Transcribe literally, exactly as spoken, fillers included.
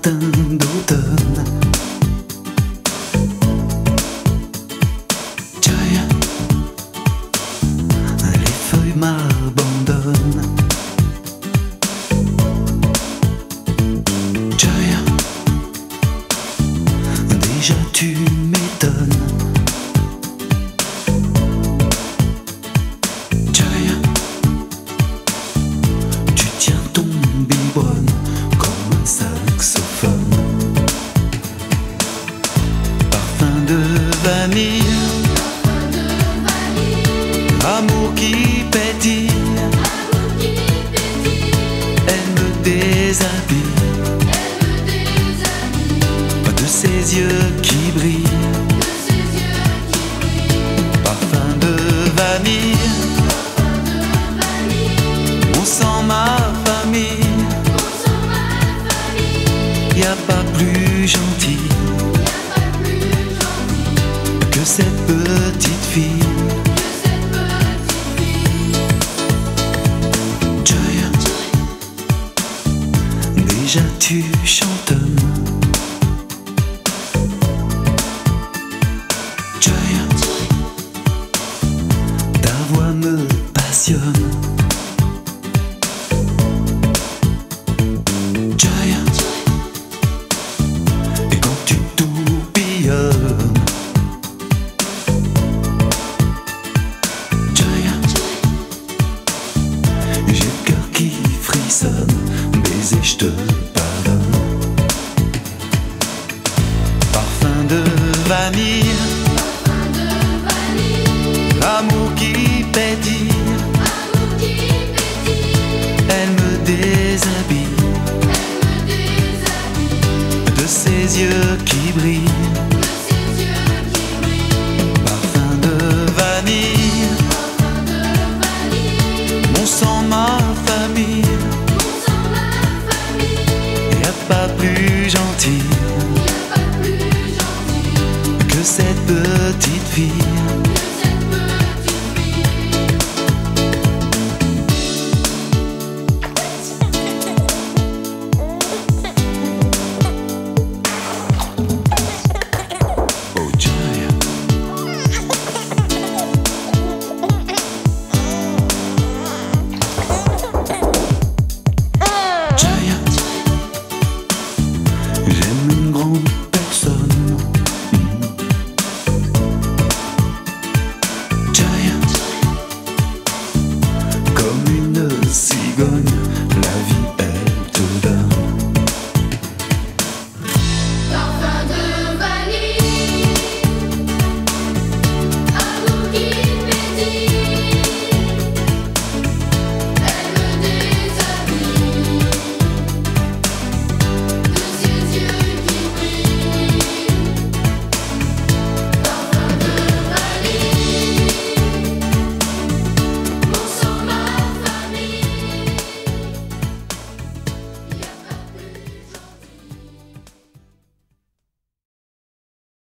matin d'automne. Joy, les feuilles m'abandonnent. Joy, déjà tu m'étonnes. Joy, tu tiens ton biberon comme un saxophone. Parfum de vanille, amour qui pétille, elle me déshabille de ses yeux qui brillent. Parfum de vanille, on sent ma famille. Y a pas plus gentil que cette petite fille. Joy, déjà tu chantonnes. Joy, ta voix me passionne. Joy, et quand tu tourbillonnes. Joy, j'ai le cœur qui frissonne. Baiser, je te